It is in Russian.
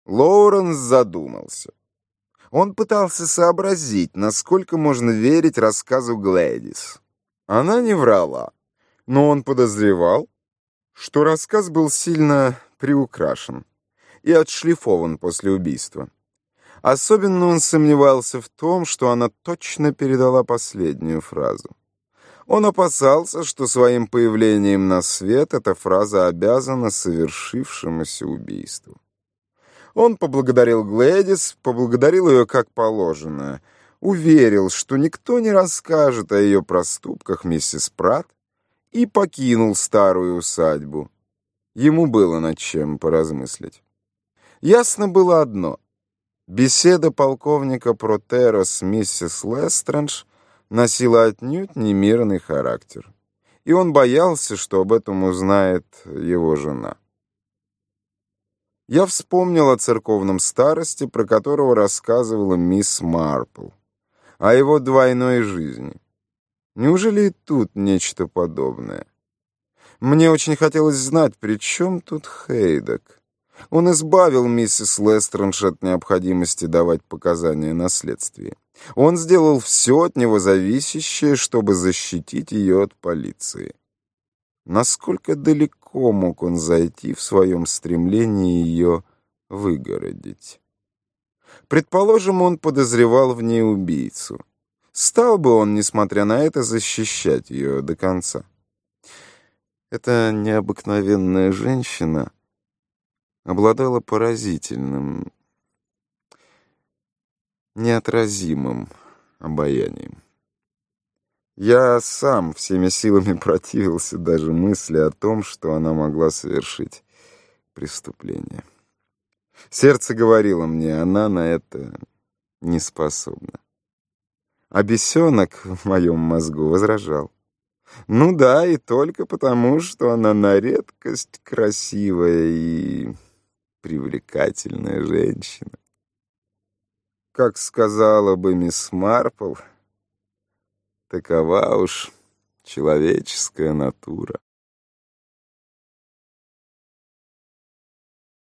Лоуренс задумался. Он пытался сообразить, насколько можно верить рассказу Глэдис. Она не врала, но он подозревал, что рассказ был сильно приукрашен и отшлифован после убийства. Особенно он сомневался в том, что она точно передала последнюю фразу. Он опасался, что своим появлением на свет эта фраза обязана совершившемуся убийству. Он поблагодарил Глэдис, поблагодарил ее как положено, уверил, что никто не расскажет о ее проступках миссис Пратт, и покинул старую усадьбу. Ему было над чем поразмыслить. Ясно было одно. Беседа полковника Протеро с миссис Лестрендж носила отнюдь не мирный характер, и он боялся, что об этом узнает его жена. Я вспомнил о церковном старосте, про которого рассказывала мисс Марпл, о его двойной жизни. Неужели и тут нечто подобное? Мне очень хотелось знать, при чем тут Хейдек. Он избавил миссис Лестрендж от необходимости давать показания на следствии. Он сделал все от него зависящее, чтобы защитить ее от полиции. Насколько далеко мог он зайти в своем стремлении ее выгородить? Предположим, он подозревал в ней убийцу. Стал бы он, несмотря на это, защищать ее до конца? Эта необыкновенная женщина обладала поразительным, неотразимым обаянием. Я сам всеми силами противился даже мысли о том, что она могла совершить преступление. Сердце говорило мне, она на это не способна. А бесенок в моем мозгу возражал. Ну да, и только потому, что она на редкость красивая и привлекательная женщина. Как сказала бы мисс Марпл, такова уж человеческая натура.